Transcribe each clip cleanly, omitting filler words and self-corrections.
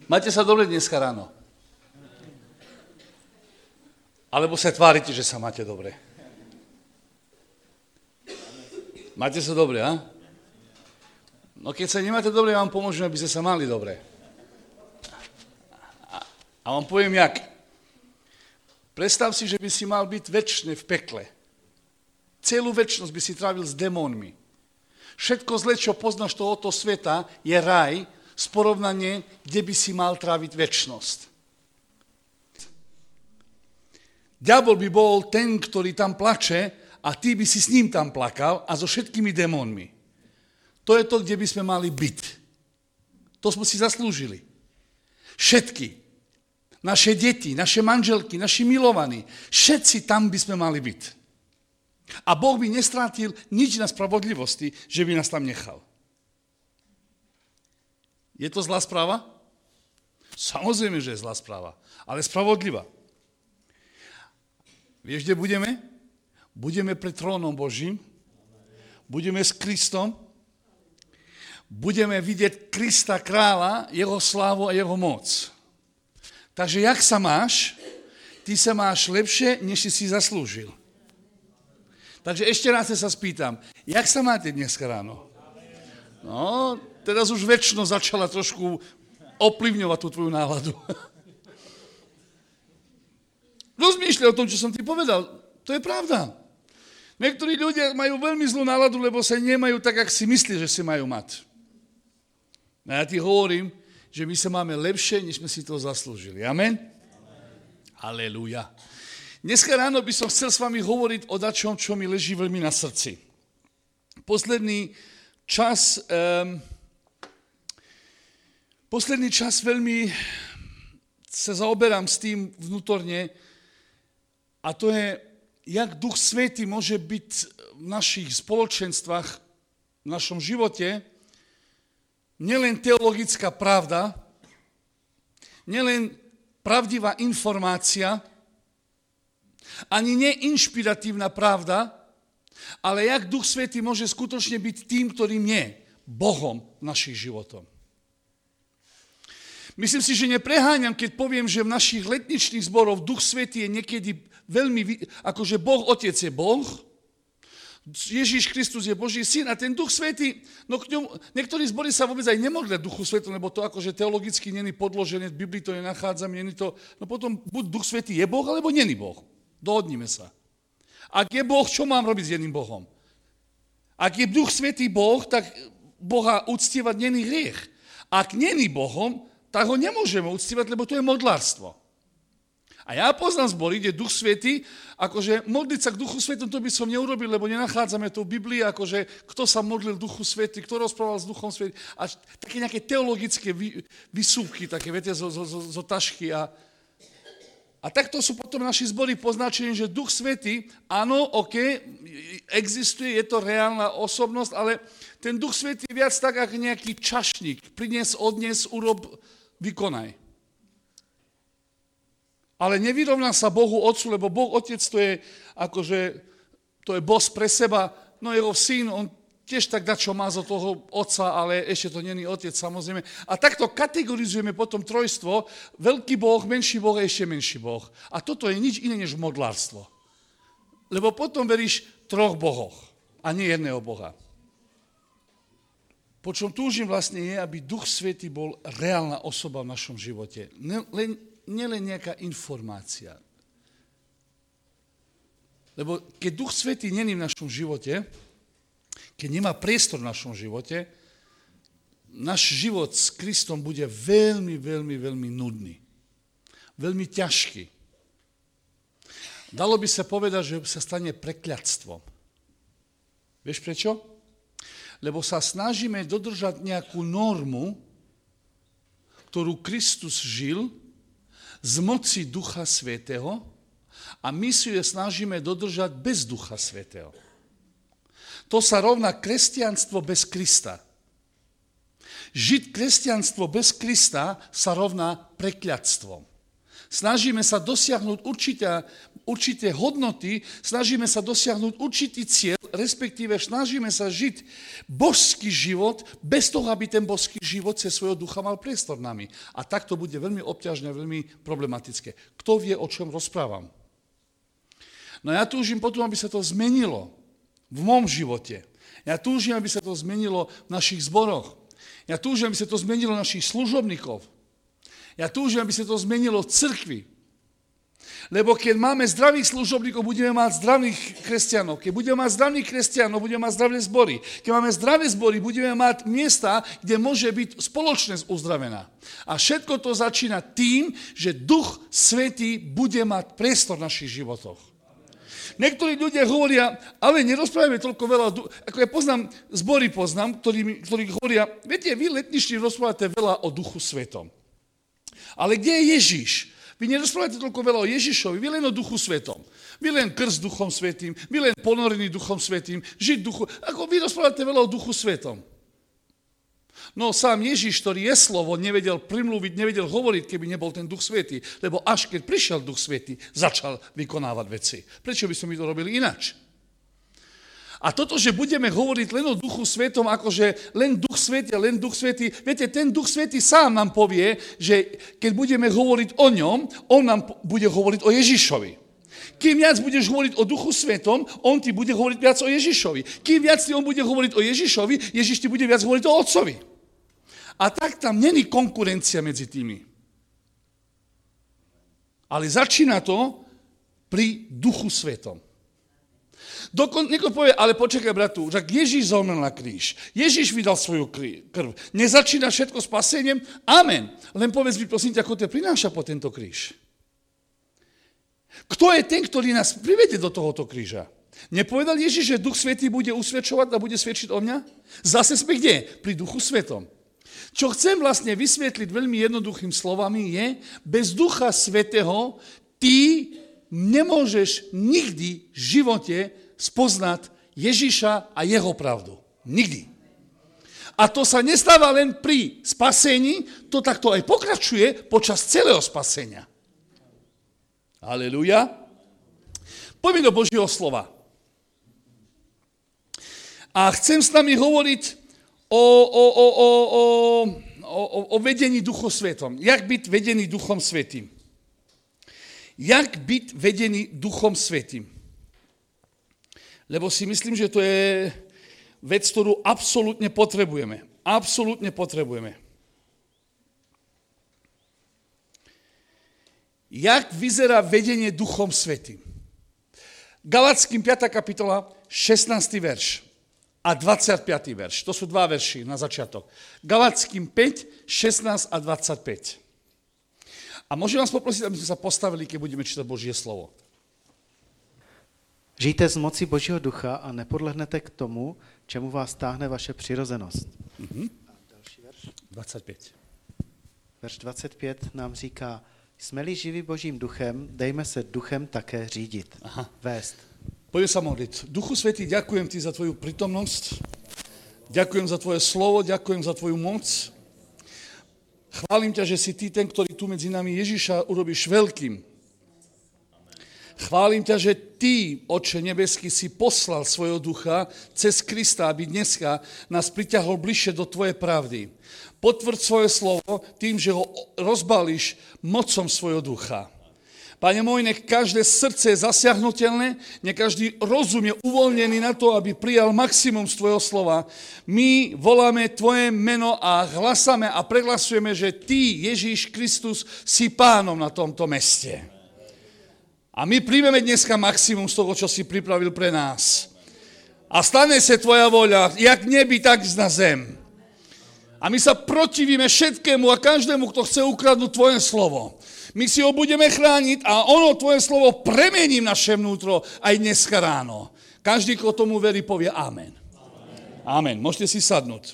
Máte sa dobre dneska ráno? Alebo sa tvárite, že sa máte dobre? Máte sa dobre, a? No keď sa nemáte dobre, ja vám pomôžem, aby ste sa mali dobre. A vám poviem jak. Predstav si, že by si mal byť večne v pekle. Celú večnosť by si trávil s démonmi. Všetko zle, čo poznáš tohoto sveta, je raj, z porovnanie, kde by si mal tráviť večnosť. Diabol by bol ten, ktorý tam plače a ty by si s ním tam plakal a so všetkými démonmi. To je to, kde by sme mali byť. To sme si zaslúžili. Všetky. Naše deti, naše manželky, naši milovaní. Všetci tam by sme mali byť. A Boh by nestrátil nič na spravodlivosti, že by nás tam nechal. Je to zlá správa? Samozrejme, že je zlá správa, ale spravodlivá. Vieš, kde budeme? Budeme pred trónom Božím, budeme s Kristom, budeme vidieť Krista kráľa, jeho slávu a jeho moc. Takže jak sa máš? Ty sa máš lepšie, než si zaslúžil. Takže ešte raz sa spýtam, jak sa máte dneska ráno? No, teraz už večnosť začala trošku ovplyvňovať tú tvoju náladu. Rozmýšľaj o tom, čo som ti povedal. To je pravda. Niektorí ľudia majú veľmi zlú náladu, lebo sa nemajú tak, ako si myslí, že si majú mať. A ja ti hovorím, že my sa máme lepšie, než sme si to zaslúžili. Amen? Halelúja. Dneska ráno by som chcel s vami hovoriť o dačom, čo mi leží veľmi na srdci. Posledný čas veľmi sa zaoberám s tým vnútorne a to je, jak Duch Svätý môže byť v našich spoločenstvách, v našom živote, nielen teologická pravda, nielen pravdivá informácia, ani neinšpiratívna pravda, ale jak Duch Svätý môže skutočne byť tým, ktorým je Bohom našich životov. Myslím si, že nepreháňam, keď poviem, že v našich letničných zboroch Duch Svätý je niekedy veľmi, akože Boh Otec je Boh, Ježíš Kristus je Boží syn a ten Duch Svätý, no k ňom, niektorí zbory sa vôbec aj nemodlia Duchu Svätom, lebo to akože teologicky není podložené, v Biblii to nenachádzame, není to, no potom buď Duch Svätý je Boh, alebo není Boh. Dohodnime sa. Ak je Boh, čo mám robiť s jedným Bohom? Ak je Duch Svätý Boh, tak Boha uctievať není hriech. Ak není Bohom, tak ho nemôžeme uctievať, lebo to je modlárstvo. A ja poznám zbory, kde Duch Svätý, akože modliť sa k Duchu Svätom, to by som neurobil, lebo nenachádzame to v Biblii, akože kto sa modlil Duchu Svätý, kto rozprával s Duchom Svätým, a také nejaké teologické vysúvky, také, viete, zo tašky a takto sú potom naši zbory poznačení, že Duch Svätý, áno, existuje, je to reálna osobnosť, ale ten Duch Svätý je viac tak, ako nejaký čašník. Prines, odnes, urob, vykonaj. Ale nevyrovná sa Bohu Otcu, lebo Boh Otec to je, akože, to je boss pre seba, no jeho syn, on tiež tak dačo má zo toho otca, ale ešte to není otec, samozrejme. A takto kategorizujeme potom trojstvo, veľký Boh, menší Boh a ešte menší Boh. A toto je nič iné než modlárstvo. Lebo potom veríš troch bohoch a nie jedného Boha. Po čom túžim vlastne je, aby Duch Svätý bol reálna osoba v našom živote. Nielen nejaká informácia. Lebo keď Duch Svätý není v našom živote, keď nemá priestor v našom živote, náš život s Kristom bude veľmi, veľmi, veľmi nudný. Veľmi ťažký. Dalo by sa povedať, že sa stane prekľatstvom. Vieš prečo? Lebo sa snažíme dodržať nejakú normu, ktorú Kristus žil z moci Ducha Svätého a my si ju snažíme dodržať bez Ducha Svätého. To sa rovná kresťanstvo bez Krista. Žiť kresťanstvo bez Krista sa rovná prekľatstvom. Snažíme sa dosiahnuť určité hodnoty, snažíme sa dosiahnuť určitý cieľ, respektíve snažíme sa žiť božský život, bez toho, aby ten božský život cez svojho ducha mal priestor nami. A tak to bude veľmi obťažné, veľmi problematické. Kto vie, o čom rozprávam? No ja túžim potom, aby sa to zmenilo v mom živote. Ja túžim, aby sa to zmenilo v našich zboroch. Ja túžim, aby sa to zmenilo v našich služobníkov. Ja túžim, aby sa to zmenilo v cirkvi. Lebo keď máme zdravých služobníkov, budeme mať zdravých kresťanov. Keď budeme mať zdravých kresťanov, budeme mať zdravé zbory. Keď máme zdravé zbory, budeme mať miesta, kde môže byť spoločnosť uzdravená. A všetko to začína tým, že Duch Svätý bude mať priestor v našich životoch. Niektorí ľudia hovoria, ale nerozprávame toľko veľa, ako ja zbory poznám, ktorí hovoria, viete, vy letniční rozprávate veľa o Duchu Svetom. Ale kde je Ježiš? Vy nerozprávate toľko veľa o Ježišovi, vy len o Duchu Svetom. Vy len krst Duchom Svätým, vy len ponorený Duchom Svätým, žiť Duchu. Ako vy rozprávate veľa o Duchu Svetom. No sám Ježiš, ktorý je slovo, nevedel primluviť, nevedel hovoriť, keby nebol ten Duch Svätý. Lebo až keď prišiel Duch Svätý, začal vykonávať veci. Prečo by sme to robili ináč? A toto, že budeme hovoriť len o Duchu Svätom, akože len Duch Svätý, viete, ten Duch Svätý sám nám povie, že keď budeme hovoriť o ňom, on nám bude hovoriť o Ježišovi. Kým viac budeš hovoriť o Duchu Svätom, on ti bude hovoriť viac o Ježišovi. Kým viac on bude hovoriť o Ježišovi, Ježiš ti bude viac hovoriť o Otcovi. A tak tam není konkurencia medzi tými. Ale začína to pri Duchu Svätom. Niekto povie, ale počakaj, bratu, že Ježiš zomrel na kríž. Ježiš vydal svoju krv. Nezačína všetko spasením? Amen. Len povedz mi, prosím ťa, ako to prináša po tento kríž. Kto je ten, ktorý nás privedie do tohoto kríža? Nepovedal Ježiš, že Duch Svätý bude usvedčovať a bude svedčiť o mňa? Zase sme kde? Pri Duchu Svätom. Čo chcem vlastne vysvetliť veľmi jednoduchým slovami je, bez Ducha Svätého ty nemôžeš nikdy v živote spoznať Ježiša a jeho pravdu. Nikdy. A to sa nestáva len pri spasení, to takto aj pokračuje počas celého spasenia. Halelúja. Poďme do Božieho slova. A chcem s nami hovoriť o vedení Duchom Svätom. Jak byť vedený Duchom Svätým? Jak byť vedený Duchom Svätým? Lebo si myslím, že to je vec, ktorú absolútne potrebujeme. Absolútne potrebujeme. Jak vyzerá vedenie Duchom Svätým? Galatským 5. kapitola, 16. verš a 25. verš. To sú dva verši na začiatok. Galatským 5, 16 a 25. A môžem vás poprosiť, aby sme sa postavili, keď budeme čítať Božie slovo. Žijte z moci Božího ducha a nepodlehnete k tomu, čemu vás táhne vaše přirozenost. A další verš. 25. Verš 25 nám říká, jsme-li živí Božím duchem, dejme se duchem také řídit, vést. Poďme sa modliť. Duchu Svätý, ďakujem ti za tvoju prítomnosť, ďakujem za tvoje slovo, ďakujem za tvoju moc. Chválim ťa, že si ty ten, ktorý tu medzi nami Ježiša urobíš veľkým. Chválim ťa, že ty, Otče nebeský, si poslal svojho ducha cez Krista, aby dneska nás priťahol bližšie do tvojej pravdy. Potvrď svoje slovo tým, že ho rozbalíš mocom svojho ducha. Pane môj, nech každé srdce je zasiahnutelné, nech každý rozum je uvoľnený na to, aby prijal maximum z tvojho slova. My voláme tvoje meno a hlasame a prehlasujeme, že ty, Ježíš Kristus, si pánom na tomto meste. A my príjmeme dneska maximum z toho, čo si pripravil pre nás. A stane sa tvoja voľa, jak nebi, tak na zem. A my sa protivíme všetkému a každému, kto chce ukradnúť tvoje slovo. My si ho budeme chrániť a ono, tvoje slovo, premení naše vnútro aj dneska ráno. Každý, kto tomu verí, povie amen. Amen. Môžete si sadnúť.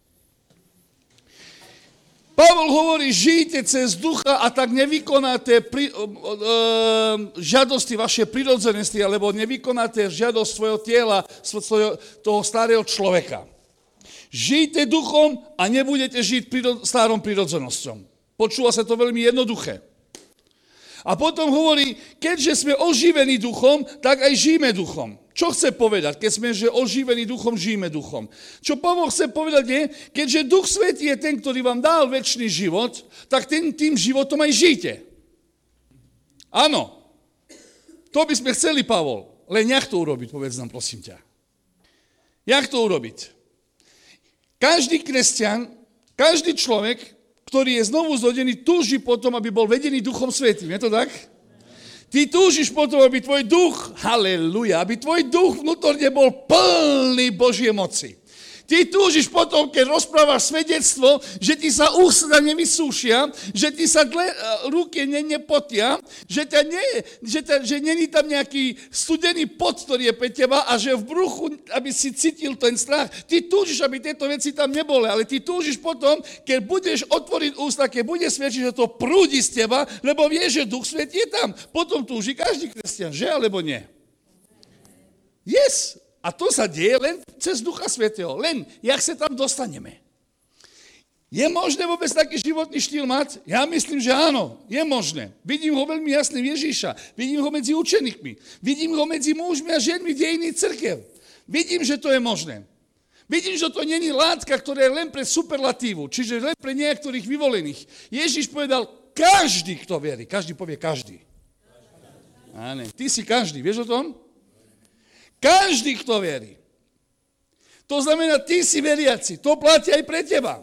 Pavol hovorí, žijte cez ducha a tak nevykonáte žiadosti vaše prirodzenosti, alebo nevykonáte žiadosť svojho tela, toho starého človeka. Žijte duchom a nebudete žiť starom prirodzenosťom. Počúva sa to veľmi jednoduché. A potom hovorí, keďže sme oživení duchom, tak aj žijeme duchom. Čo chce povedať, keď sme že oživení duchom, žijeme duchom? Čo Pavol chce povedať je, keďže Duch Svätý je ten, ktorý vám dal večný život, tak tým životom aj žijte. Áno. To by sme chceli, Pavol. Len jak to urobiť, povedz nám, prosím ťa. Jak to urobiť? Každý kresťan, každý človek, ktorý je znovu zrodený, túži potom, aby bol vedený Duchom Svätým. Je to tak? Ty túžiš potom, aby tvoj duch, haleluja, aby tvoj duch vnútorne bol plný Božie moci. Ty túžiš potom, keď rozprávaš svedectvo, že ti sa ústa nevysúšia, že ti sa ruky nepotia, že není tam nejaký studený pot, ktorý je pre teba a že v bruchu, aby si cítil ten strach. Ty túžiš, aby tieto veci tam neboli, ale ty túžiš potom, keď budeš otvoriť ústa, keď budeš svedčiť, že to prúdi z teba, lebo vieš, že Duch Svätý je tam. Potom túži každý kresťan, že alebo nie? Yes. A to sa deje len cez Ducha Svätého. Len, jak sa tam dostaneme. Je možné vôbec taký životný štýl mať? Ja myslím, že áno, je možné. Vidím ho veľmi jasne v Ježíša. Vidím ho medzi učeníkmi. Vidím ho medzi mužmi a ženmi v dejiny cirkev. Vidím, že to je možné. Vidím, že to není látka, ktorá je len pre superlatívu, čiže len pre niektorých vyvolených. Ježíš povedal, každý, kto verí. Každý povie každý. Áno, ty si každý, vieš o tom? Každý, kto verí. To znamená, ty si veriaci. To platí aj pre teba.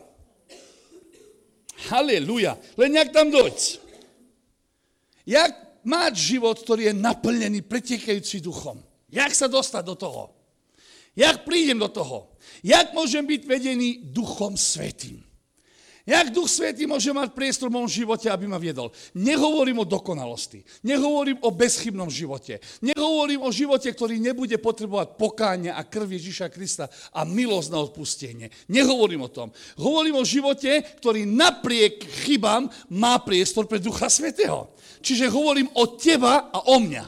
Halelúja. Len jak tam dojď. Jak mať život, ktorý je naplnený, pretekajúci duchom? Jak sa dostať do toho? Jak prídem do toho? Jak môžem byť vedený Duchom Svätým? Jak Duch Svätý môže mať priestor v mojom živote, aby ma viedol? Nehovorím o dokonalosti. Nehovorím o bezchybnom živote. Nehovorím o živote, ktorý nebude potrebovať pokánie a krv Ježiša Krista a milosť na odpustenie. Nehovorím o tom. Hovorím o živote, ktorý napriek chybám má priestor pre Ducha Svätého. Čiže hovorím o teba a o mňa.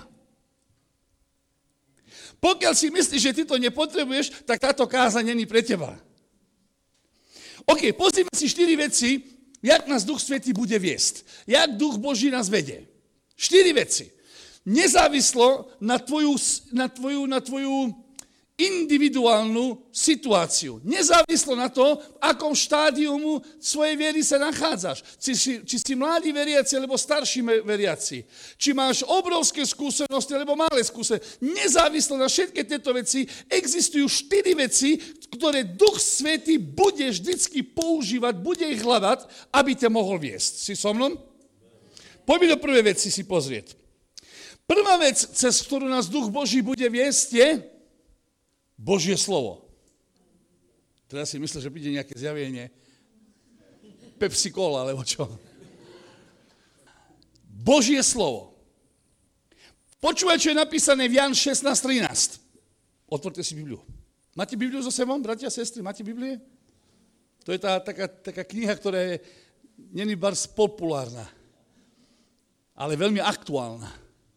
Pokiaľ si myslíš, že ty to nepotrebuješ, tak táto káza není pre teba. OK, pozrime si 4 veci, jak nás Duch Svätý bude viesť. Jak Duch Boží nás vedie. 4 veci. Nezávislo na tvoju individuálnu situáciu. Nezávislo na to, v akom štádiumu svojej viery sa nachádzaš. Či si mladý veriaci, alebo starší veriaci. Či máš obrovské skúsenosti, alebo malé skúsenosti. Nezávislo na všetky tieto veci, existujú 4 veci, ktoré Duch Svätý bude vždycky používať, bude ich hľadať, aby ťa mohol viesť. Si so mnou? Poďme do prvej veci si pozrieť. Prvá vec, cez ktorú nás Duch Boží bude viesť, je Božie slovo. Teraz si myslel, že príde nejaké zjavenie Pepsi Cola, alebo čo. Božie slovo. Počúvaj, čo je napísané v Jan 16:13. Otvorte si Bibliu. Máte Bibliu so sebou, bratia a sestry? Máte Biblie? To je tá taká kniha, ktorá je není bars populárna, ale veľmi aktuálna.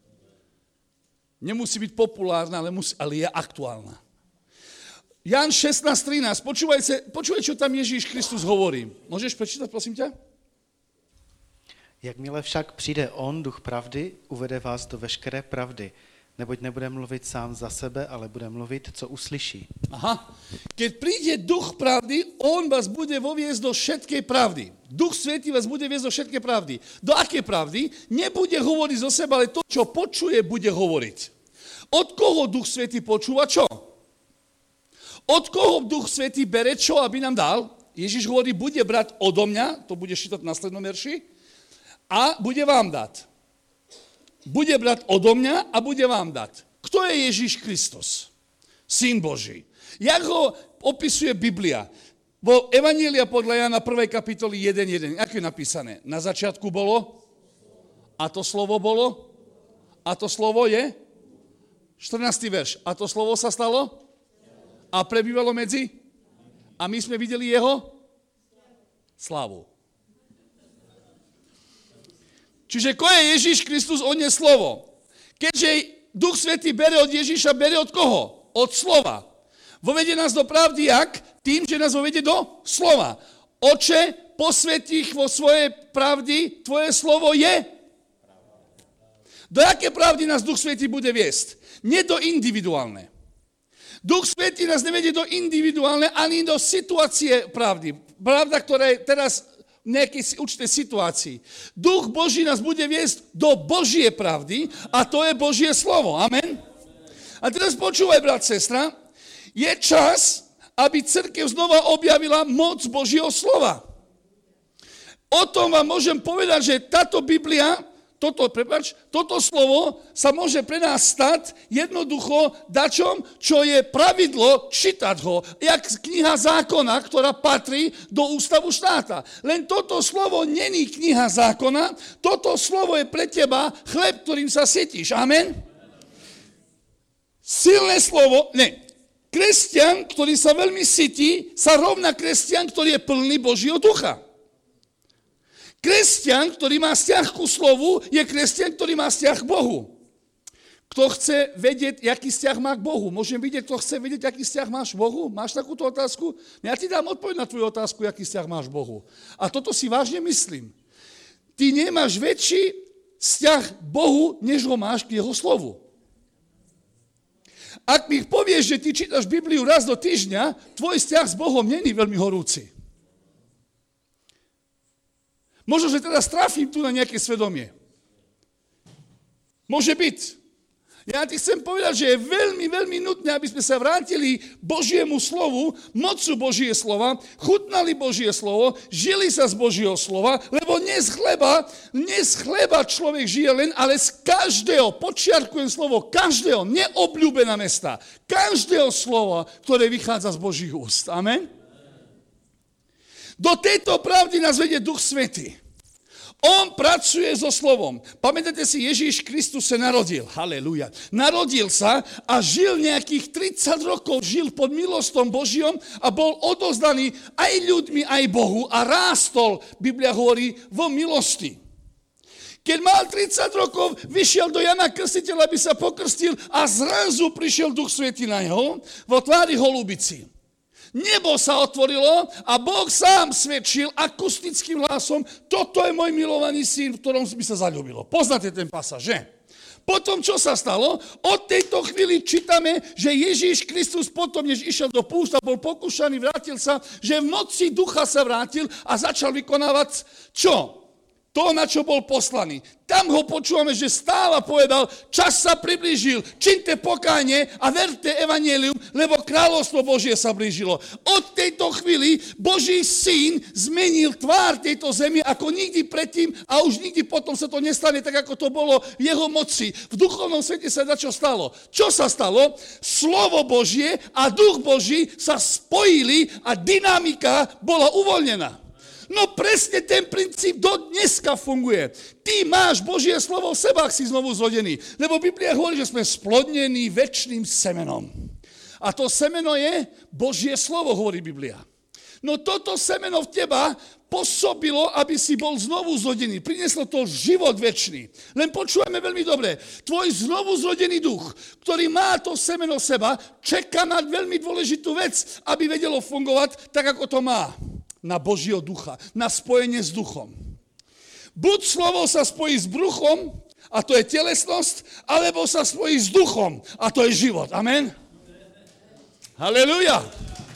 Nemusí byť populárna, ale je aktuálna. Jan 16:13. Počúvaj, čo tam Ježíš Kristus hovorí. Môžeš prečítať, prosím ťa? Jakmile však přijde on, Duch pravdy, uvede vás do veškeré pravdy, neboť nebude mluvit sám za sebe, ale bude mluvit, co uslyší. Aha. Keď príde Duch pravdy, on vás bude voviesť do všetkej pravdy. Duch Svätý vás bude viesť do všetkej pravdy. Do akej pravdy? Nebude hovoriť zo seba, ale to, čo počuje, bude hovoriť. Od koho Duch Svätý počúva čo? Od koho Duch Svätý bere čo, aby nám dal? Ježiš hovorí, bude brať odo mňa, to bude čítať v následnom verši, a bude vám dať. Bude brať odo mňa a bude vám dať. Kto je Ježiš Kristus? Syn Boží. Jak ho opisuje Biblia? Vo Evanjelia podľa Jana 1. kapitoly 1.1. Ako je napísané? Na začiatku bolo? A to slovo bolo? A to slovo je? 14. verš. A to slovo sa stalo? A prebývalo medzi? A my sme videli jeho? Slávu. Čiže ko je Ježiš Kristus, on je slovo. Keďže Duch Svätý bere od Ježiša, bere od koho? Od slova. Vovede nás do pravdy jak? Tým, že nás vovede do slova. Oče, posväť ich vo svojej pravdy, tvoje slovo je Do jaké pravdy nás Duch Svätý bude viesť? Nie do individuálne. Duch Svätý nás nevedie do individuálne ani do situácie pravdy. Pravda, ktorá je teraz v nejakej určitej situácii. Duch Boží nás bude viesť do Božie pravdy a to je Božie slovo. Amen. A teraz počúvaj, brat, sestra, je čas, aby cirkev znova objavila moc Božieho slova. O tom vám môžem povedať, že táto Biblia, toto slovo sa môže pre nás stať jednoducho dačom, čo je pravidlo čítať ho, jak kniha zákona, ktorá patrí do ústavu štáta. Len toto slovo není kniha zákona, toto slovo je pre teba chleb, ktorým sa sytíš. Amen? Silné slovo, ne. Kresťan, ktorý sa veľmi sytí, sa rovná kresťan, ktorý je plný Božieho ducha. Kresťan, ktorý má vzťah ku slovu, je kresťan, ktorý má vzťah k Bohu. Kto chce vedieť, aký vzťah má k Bohu? Môžem vidieť, kto chce vedieť, aký vzťah máš k Bohu? Máš takúto otázku? Ja ti dám odpoveď na tvoju otázku, aký vzťah máš k Bohu. A toto si vážne myslím. Ty nemáš väčší vzťah k Bohu, než ho máš k jeho slovu. Ak mi povieš, že ty čítaš Bibliu raz do týždňa, tvoj vzťah s Bohom není veľmi horúci. Možno, že teraz trafím tu na nejaké svedomie. Môže byť. Ja ti chcem povedať, že je veľmi, veľmi nutné, aby sme sa vrátili Božiemu slovu, mocu Božie slova, chutnali Božie slovo, žili sa z Božieho slova, lebo nie z chleba človek žije len, ale z každého, podčiarkujem slovo, každého, neobľúbená mesta, každého slova, ktoré vychádza z Božích úst. Amen? Do tejto pravdy nás vedie Duch Svätý. On pracuje so slovom. Pamätáte si, Ježíš Kristus sa narodil. Halelúja. Narodil sa a žil nejakých 30 rokov, žil pod milostom Božiom a bol odovzdaný aj ľuďmi, aj Bohu a rástol, Biblia hovorí, vo milosti. Keď mal 30 rokov, vyšiel do Jana Krstiteľa, aby sa pokrstil a zrazu prišiel Duch Svätý na neho vo tvári holubici. Nebo sa otvorilo a Boh sám svedčil akustickým hlasom, toto je môj milovaný syn, v ktorom by sa zaľúbilo. Poznáte ten pasáž, že? Potom, čo sa stalo? Od tejto chvíli čítame, že Ježíš Kristus potom, než išiel do púšťa, bol pokúšaný, vrátil sa, že v moci ducha sa vrátil a začal vykonávať čo? To, na čo bol poslaný. Tam ho počúvame, že stále povedal, čas sa priblížil, činte pokánie a verte evanjelium, lebo kráľovstvo Božie sa blížilo. Od tejto chvíli Boží syn zmenil tvár tejto zemi ako nikdy predtým a už nikdy potom sa to nestane tak, ako to bolo v jeho moci. V duchovnom svete sa čo stalo? Čo sa stalo? Slovo Božie a duch Boží sa spojili a dynamika bola uvoľnená. No presne ten princíp do dneska funguje. Ty máš Božie slovo v sebe, ak si znovu zrodený. Lebo Biblia hovorí, že sme splodnení večným semenom. A to semeno je Božie slovo, hovorí Biblia. No toto semeno v teba pôsobilo, aby si bol znovu zrodený. Prinieslo to život večný. Len počúvame veľmi dobre. Tvoj znovu zrodený duch, ktorý má to semeno v seba, čaká na veľmi dôležitú vec, aby vedelo fungovať tak, ako to má. Na Božieho ducha, na spojenie s duchom. Buď slovo sa spojí s bruchom, a to je telesnosť, alebo sa spojí s duchom, a to je život. Amen? Halelúja.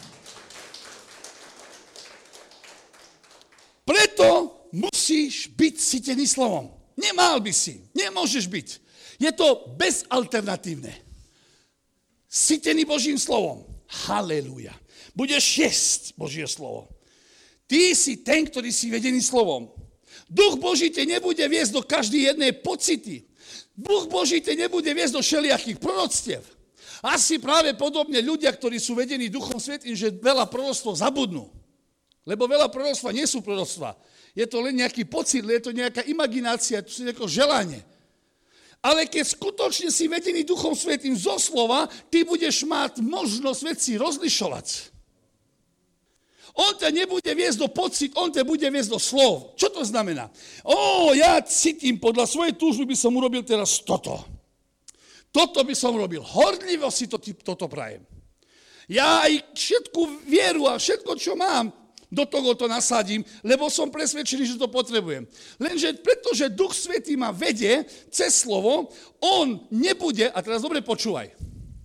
Preto musíš byť sytený slovom. Nemal by si, nemôžeš byť. Je to bezalternatívne. Sytený Božím slovom. Halelúja. Budeš jesť Božie slovo. Ty si ten, ktorý si vedený slovom. Duch Boží te nebude viesť do každej jednej pocity. Duch Boží te nebude viesť do všelijakých proroctiev. Asi práve podobne ľudia, ktorí sú vedení Duchom Svätým, že veľa proroctv zabudnú. Lebo veľa proroctva nie sú proroctva. Je to len nejaký pocit, je to nejaká imaginácia, to je nejaké želanie. Ale keď skutočne si vedený Duchom Svätým zo slova, ty budeš mať možnosť veci rozlišovať. On ťa nebude viesť do pocit, on ťa bude viesť do slov. Čo to znamená? Ja cítim, podľa svojej túžby by som urobil teraz toto. Toto by som urobil. Horlivo si toto prajem. Ja aj všetku vieru a všetko, čo mám, do toho to nasadím, lebo som presvedčený, že to potrebujem. Lenže pretože Duch Svätý ma vedie cez slovo, on nebude, a teraz dobre počúvaj,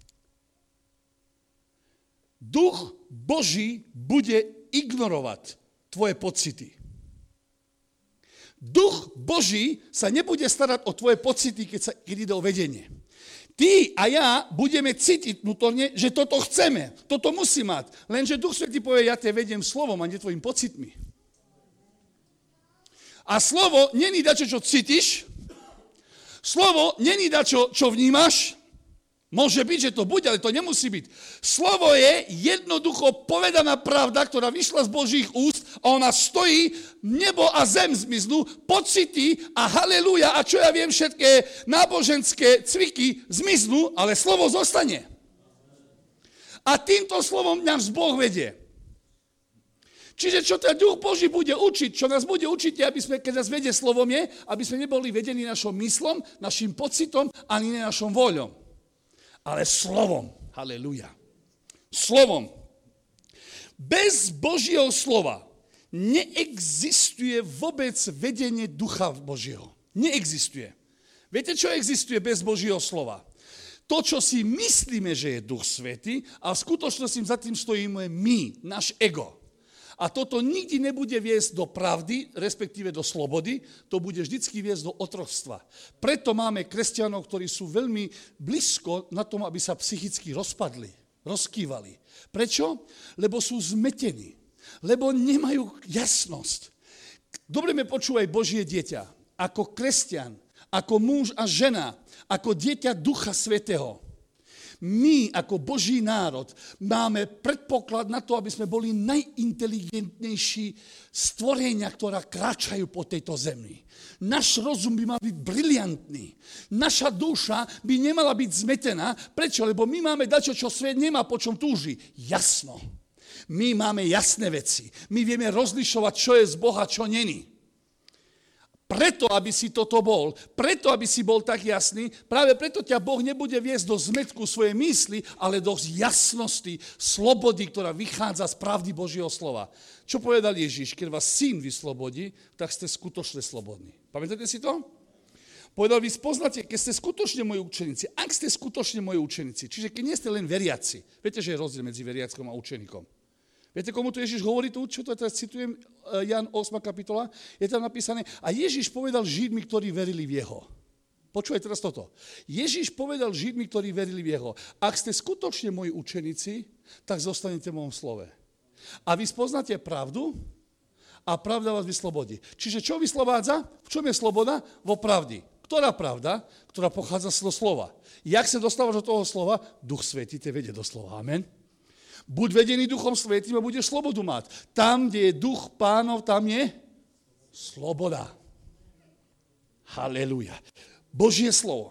Duch Boží bude ignorovať tvoje pocity. Duch Boží sa nebude starať o tvoje pocity, keď ide o vedenie. Ty a ja budeme cítiť vnútorne, že toto chceme, toto musí mať. Lenže Duch Svätý povie, ja te vediem slovom a nie tvojim pocitmi. A slovo není dačo, čo cítiš. Slovo není dačo, čo vnímaš. Môže byť, že to bude, ale to nemusí byť. Slovo je jednoducho povedaná pravda, ktorá vyšla z Božích úst a ona stojí, nebo a zem zmiznú, pocity a haleluja a čo ja viem, všetké náboženské cviky zmiznú, ale slovo zostane. A týmto slovom nás Boh vedie. Čiže čo ten Duch Boží bude učiť, čo nás bude učiť, aby sme, keď nás vedie slovom je, aby sme neboli vedení našom myslom, našim pocitom, ani našom voľom. Ale slovom. Halelúja. Slovom. Bez Božieho slova neexistuje vôbec vedenie Ducha Božieho. Neexistuje. Viete, čo existuje bez Božieho slova? To, čo si myslíme, že je Duch Svätý, a v skutočnosti za tým stojíme my, náš ego. A toto nikdy nebude viesť do pravdy, respektíve do slobody, to bude vždycky viesť do otroctva. Preto máme kresťanov, ktorí sú veľmi blízko na tom, aby sa psychicky rozpadli, rozkývali. Prečo? Lebo sú zmetení, lebo nemajú jasnosť. Dobre me počúvaj, Božie dieťa, ako kresťan, ako muž a žena, ako dieťa Ducha Svätého. My, ako Boží národ, máme predpoklad na to, aby sme boli najinteligentnejší stvorenia, ktorá kráčajú po tejto zemi. Náš rozum by mal byť briliantný. Naša duša by nemala byť zmetená. Prečo? Lebo my máme dačo, čo svet nemá, po čom túži. Jasno. My máme jasné veci. My vieme rozlišovať, čo je z Boha, čo není. Preto, aby si toto bol, preto, aby si bol tak jasný, práve preto ťa Boh nebude viesť do zmetku svojej mysli, ale do jasnosti, slobody, ktorá vychádza z pravdy Božieho slova. Čo povedal Ježiš? Keď vás syn vyslobodí, tak ste skutočne slobodní. Pamätáte si to? Povedal, vy spoznáte, keď ste skutočne moji učeníci, ak ste skutočne moji učeníci, čiže keď nie ste len veriaci, viete, že je rozdiel medzi veriackom a učeníkom. Viete, komu to Ježiš hovorí tu? Čo to teraz citujem? Jan 8. kapitola. Je tam napísané. A Ježiš povedal Židmi, ktorí verili v jeho. Počúvaj teraz toto. Ježiš povedal Židmi, ktorí verili v jeho. Ak ste skutočne moji učeníci, tak zostanete v mojom slove. A vy spoznáte pravdu a pravda vás vyslobodí. Čiže čo vyslobádza? V čom je sloboda? Vo pravdi. Ktorá pravda? Ktorá pochádza z slova. Jak sa dostávaš do toho slova? Duch Svätý te vedie do slova. Amen. Buď vedený Duchom Svätým a budeš slobodu mať. Tam, kde je Duch Pánov, tam je sloboda. Halelúja. Božie slovo.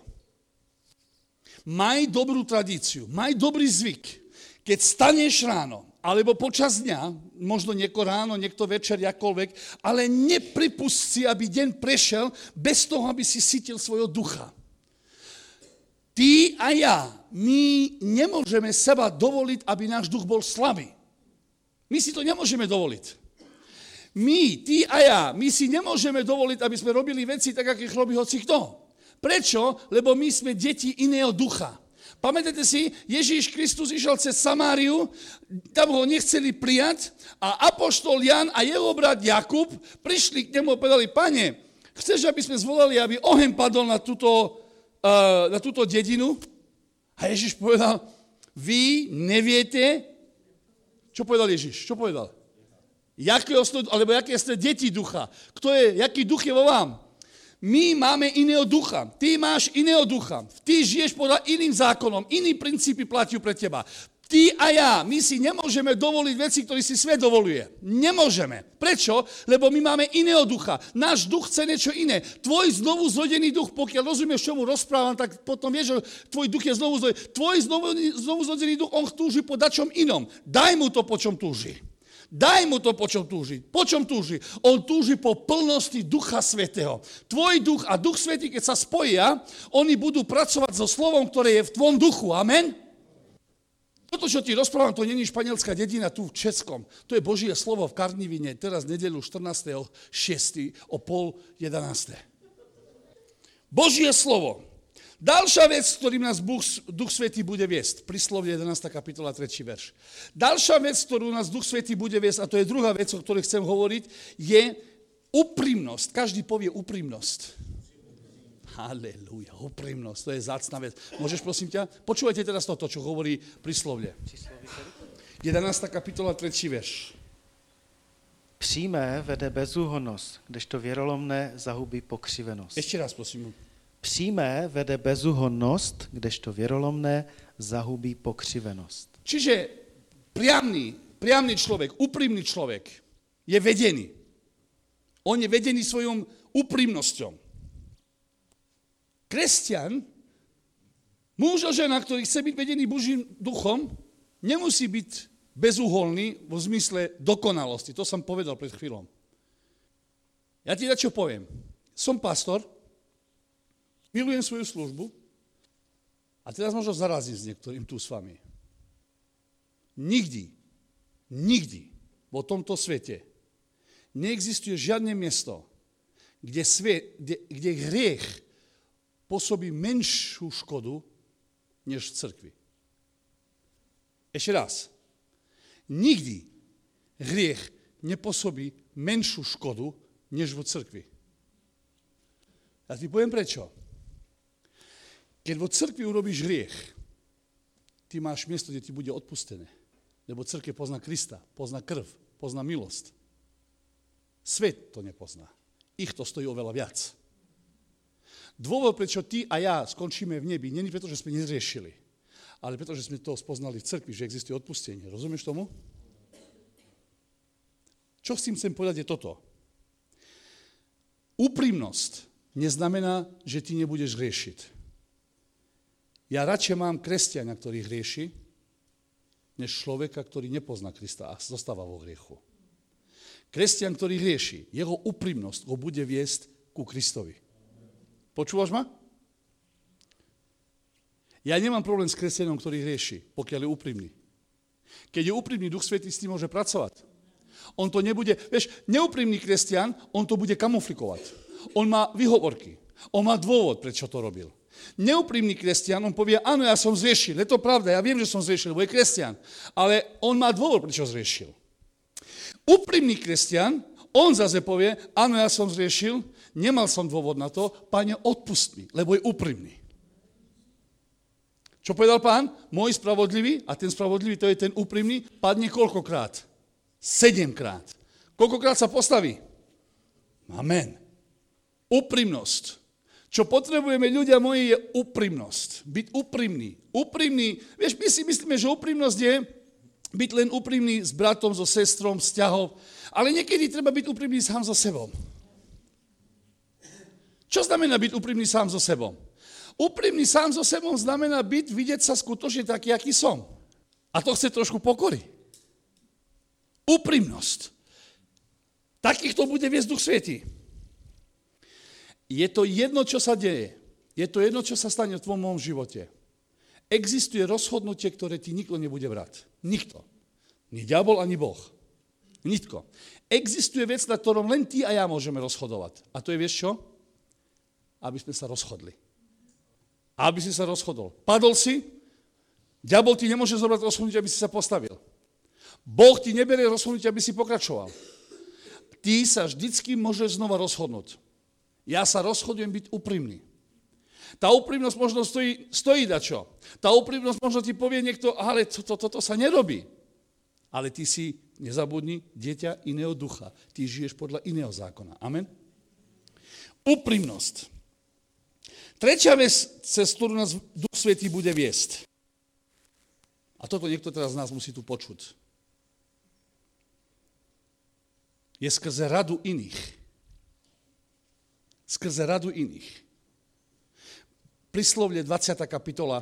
Maj dobrú tradíciu, maj dobrý zvyk. Keď staneš ráno, alebo počas dňa, možno nieko ráno, niekto večer, jakoľvek, ale nepripust si, aby deň prešiel bez toho, aby si cítil svojho ducha. Ty a ja, my nemôžeme seba dovoliť, aby náš duch bol slabý. My si to nemôžeme dovoliť. My, ty a ja, my si nemôžeme dovoliť, aby sme robili veci tak, ako ich robí hocikto. Prečo? Lebo my sme deti iného ducha. Pamätáte si, Ježíš Kristus išiel cez Samáriu, tam ho nechceli prijať a apoštol Jan a jeho brat Jakub prišli k nemu a povedali, Pane, chceš, aby sme zvolali, aby oheň padol na túto dedinu? A Ježiš povedal, vy neviete, čo povedal Ježiš? Čo povedal? Jaké ste deti ducha? Jaký duch je vo vám? My máme iného ducha. Ty máš iného ducha. Ty žiješ podľa iným zákonom. Iní princípy platia pre teba. Ty a ja, my si nemôžeme dovoliť veci, ktoré si svet dovoluje. Nemôžeme. Prečo? Lebo my máme iného ducha. Náš duch chce niečo iné. Tvoj znovu zrodený duch, pokiaľ rozumieš, čomu rozprávam, tak potom vieš, že tvoj duch je znovu zrodený. Tvoj znovu zrodený duch, on túži po dačom inom. Daj mu to, po čom túži. Daj mu to, po čom túži. Po čom túži? On túži po plnosti Ducha Svätého. Tvoj duch a Duch Svätý, keď sa spojia, oni budú pracovať so slovom, ktoré je v tvojom duchu. Amen? Toto, čo ti rozprávam, to není španielská dedina tu v Českom. To je Božie slovo v Karnivine, teraz nedeľu 14.6. o 10:30. Božie slovo. Ďalšia vec, ktorým nás Duch Svätý bude viesť. Príslovie 11. kapitola 3. verš. Ďalšia vec, ktorú nás Duch Svätý bude viesť, a to je druhá vec, o ktorej chcem hovoriť, je úprimnosť. Každý povie úprimnosť. Halelúja, úprimnosť, to je vzácna vec. Môžeš, prosím ťa? Počúvajte teraz toto, čo hovorí príslovie. 11. kapitola 3. verš. Přímé vede bezúhonnost, kdežto věrolomné zahubí pokřivenost. Ešte raz, prosím. Přímé vede bezúhonnost, kdežto věrolomné zahubí pokřivenost. Čiže priamný človek, úprimný človek je vedený. On je vedený svojou úprimnosťou. Kresťan, muž a žena, ktorý chce byť vedený Božím duchom, nemusí byť bezúholný vo zmysle dokonalosti. To som povedal pred chvíľom. Ja ti čo poviem. Som pastor, milujem svoju službu a teraz možno zarazím s niektorým tu s vami. Nikdy vo tomto svete neexistuje žiadne miesto, kde hriech pôsobí menšiu škodu, než v cirkvi. Ešte raz. Nikdy hriech nepôsobí menšiu škodu, než v cirkvi. Ja ti poviem prečo. Keď vo cirkvi urobíš hriech, ty máš miesto, kde ti bude odpustené. Lebo cirkev pozná Krista, pozná krv, pozná milosť. Svet to nepozná. Ich to stojí oveľa viac. Dôvod, prečo ty a ja skončíme v nebi, nie je preto, že sme nezriešili, ale preto, že sme to spoznali v cirkvi, že existuje odpustenie. Rozumieš tomu? Čo s tým chcem povedať je toto. Úprimnosť neznamená, že ty nebudeš hriešiť. Ja radšej mám kresťana, ktorý hrieši, než človeka, ktorý nepozná Krista a zostáva vo hriechu. Kresťan, ktorý hrieši, jeho úprimnosť ho bude viesť ku Kristovi. Počúvaš ma? Ja nemám problém s kresťanom, ktorý hrieši, pokiaľ je úprimný. Keď je úprimný, Duch Svätý s tým môže pracovať. On to nebude, neúprimný kresťan, on to bude kamuflikovať. On má výhovorky. On má dôvod, prečo to robil. Neúprimný kresťan, on povie, áno, ja som zriešil. Je to pravda, ja viem, že som zriešil, lebo je kresťan. Ale on má dôvod, prečo zriešil. Úprimný kresťan, on zase povie, áno, ja som zriešil, nemal som dôvod na to, Pane, odpust mi, lebo je úprimný. Čo povedal Pán? Môj spravodlivý, a ten spravodlivý, to je ten úprimný, padne koľkokrát? 7-krát. Koľkokrát sa postaví? Amen. Úprimnosť. Čo potrebujeme, ľudia moji, je úprimnosť. Byť úprimný. Úprimný, my si myslíme, že úprimnosť je byť len úprimný s bratom, so sestrom, vzťahov, ale niekedy treba byť úprimný sám so sebou. Čo znamená byť úprimný sám so sebou? Úprimný sám so sebou znamená vidieť sa skutočne taký, aký som. A to chce trošku pokory. Úprimnosť. Takýchto bude viesť Duch Svätý. Je to jedno, čo sa deje. Je to jedno, čo sa stane v tvojom živote. Existuje rozhodnutie, ktoré ti nikto nebude brať. Nikto. Ni diabol, ani Boh. Nikto. Existuje vec, na ktorom len ty a ja môžeme rozhodovať. A to je, vieš čo? Aby sme sa rozhodli. Aby si sa rozhodol. Padol si, diabol ti nemôže zobrať rozhodnutie, aby si sa postavil. Boh ti neberie rozhodnutie, aby si pokračoval. Ty sa vždycky môžeš znova rozhodnúť. Ja sa rozhodujem byť úprimný. Tá úprimnosť možno stojí dačo. Tá úprimnosť možno ti povie niekto, ale toto sa nerobí. Ale ty si, nezabudni, dieťa iného ducha. Ty žiješ podľa iného zákona. Amen? Úprimnosť. Tretia vec, cez ktorú nás Duch Svätý bude viesť. A toto niekto teraz z nás musí tu počuť. Je skrze radu iných. Skrze radu iných. Príslovie 20. kapitola,